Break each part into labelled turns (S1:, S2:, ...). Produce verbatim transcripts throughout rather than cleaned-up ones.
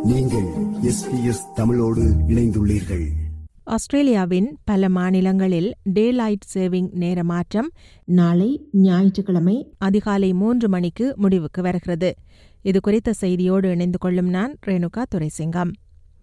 S1: நீங்கள் S B S தமிழோடு இணைந்துள்ளீர்கள்.
S2: ஆஸ்திரேலியாவின் பல மாநிலங்களில் டேலைட் சேவிங் நேர மாற்றம் நாளை ஞாயிற்றுக்கிழமை அதிகாலை மூன்று மணிக்கு முடிவுக்கு வருகிறது. இதுகுறித்த செய்தியோடு இணைந்து கொள்ளும் நான் ரேணுகா துரைசிங்கம்.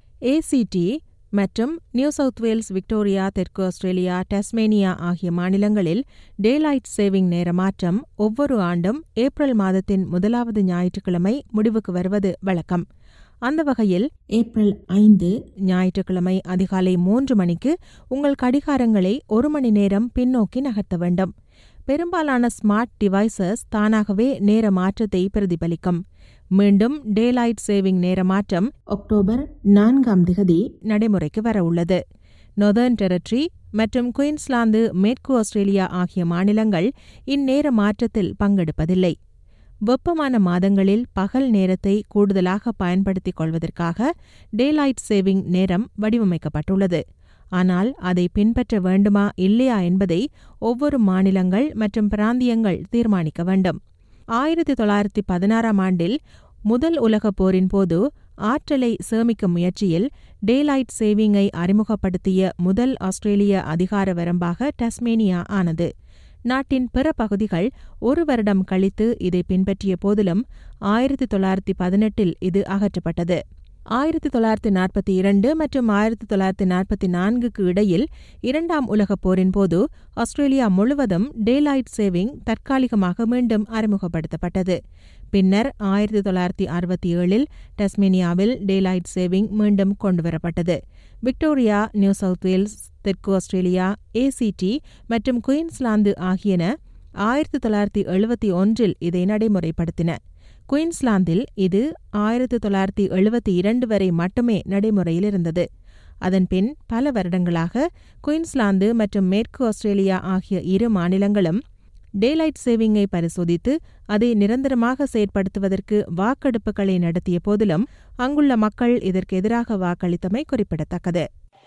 S2: ஏசிடி மற்றும் நியூ சவுத் வேல்ஸ், விக்டோரியா, தெற்கு ஆஸ்திரேலியா, டஸ்மேனியா ஆகிய மாநிலங்களில் டேலைட் சேவிங் நேர மாற்றம் ஒவ்வொரு ஆண்டும் ஏப்ரல் மாதத்தின் முதலாவது ஞாயிற்றுக்கிழமை முடிவுக்கு வருவது வழக்கம். அந்த வகையில் ஏப்ரல் ஐந்து ஞாயிற்றுக்கிழமை அதிகாலை மூன்று மணிக்கு உங்கள் கடிகாரங்களை ஒரு மணி நேரம் பின்னோக்கி நகர்த்த வேண்டும். பெரும்பாலான ஸ்மார்ட் டிவைசஸ் தானாகவே நேர மாற்றத்தை பிரதிபலிக்கும். மீண்டும் டேலைட் சேவிங் நேர மாற்றம் அக்டோபர் நான்காம் திகதி நடைமுறைக்கு வரவுள்ளது. நொதர்ன் டெரிட்டரி மற்றும் குயின்ஸ்லாந்து, மேற்கு ஆஸ்திரேலியா ஆகிய மாநிலங்கள் இந்நேர மாற்றத்தில் பங்கெடுப்பதில்லை. வெப்பமான மாதங்களில் பகல் நேரத்தை கூடுதலாக பயன்படுத்திக் கொள்வதற்காக டேலைட் சேவிங் நேரம் வடிவமைக்கப்பட்டுள்ளது. ஆனால் அதை பின்பற்ற வேண்டுமா இல்லையா என்பதை ஒவ்வொரு மாநிலங்கள் மற்றும் பிராந்தியங்கள் தீர்மானிக்க வேண்டும். ஆயிரத்தி தொள்ளாயிரத்தி பதினாறாம் ஆண்டில் முதல் உலகப் போரின் போது ஆற்றலை சேமிக்கும் முயற்சியில் டேலைட் சேவிங்கை அறிமுகப்படுத்திய முதல் ஆஸ்திரேலிய அதிகார வரம்பாக டஸ்மேனியா ஆனது. நாட்டின் பிற பகுதிகள் ஒரு வருடம் கழித்து இதை பின்பற்றிய போதிலும் ஆயிரத்தி தொள்ளாயிரத்தி பதினெட்டில் இது அகற்றப்பட்டது. ஆயிரத்தி தொள்ளாயிரத்தி நாற்பத்தி இரண்டு மற்றும் ஆயிரத்தி தொள்ளாயிரத்தி நாற்பத்தி நான்குக்கு இடையில் இரண்டாம் உலகப் போரின் போது ஆஸ்திரேலியா முழுவதும் டேலைட் சேவிங் தற்காலிகமாக மீண்டும் அறிமுகப்படுத்தப்பட்டது. பின்னர் ஆயிரத்தி தொள்ளாயிரத்தி அறுபத்தி ஏழில் டஸ்மேனியாவில் டேலைட் சேவிங் மீண்டும் கொண்டுவரப்பட்டது. விக்டோரியா, நியூ சவுத் வேல்ஸ், தெற்கு ஆஸ்திரேலியா, ஏசிடி மற்றும் குயின்ஸ்லாந்து ஆகியன ஆயிரத்தி தொள்ளாயிரத்தி எழுபத்தி ஒன்றில் இதை நடைமுறைப்படுத்தின. குயின்ஸ்லாந்தில் இது ஆயிரத்தி தொள்ளாயிரத்தி எழுபத்தி இரண்டு வரை மட்டுமே நடைமுறையில் இருந்தது. அதன்பின் பல வருடங்களாக குயின்ஸ்லாந்து மற்றும் மேற்கு ஆஸ்திரேலியா ஆகிய இரு மாநிலங்களும் டேலைட் சேவிங்கை பரிசோதித்து அதை நிரந்தரமாக செயற்படுத்துவதற்கு வாக்கெடுப்புகளை நடத்திய போதிலும் அங்குள்ள மக்கள் இதற்கு எதிராக வாக்களித்தமை குறிப்பிடத்தக்கது.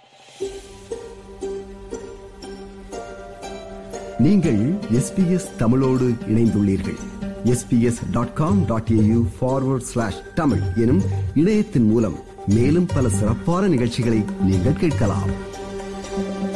S1: நீங்கள் எஸ் பி எஸ் தமிழோடு இணைந்துள்ளீர்கள். S B S dot com dot A U forward slash Tamil எனும் இணையத்தின் மூலம் மேலும் பல சிறப்பான நிகழ்ச்சிகளை நீங்கள் கேட்கலாம்.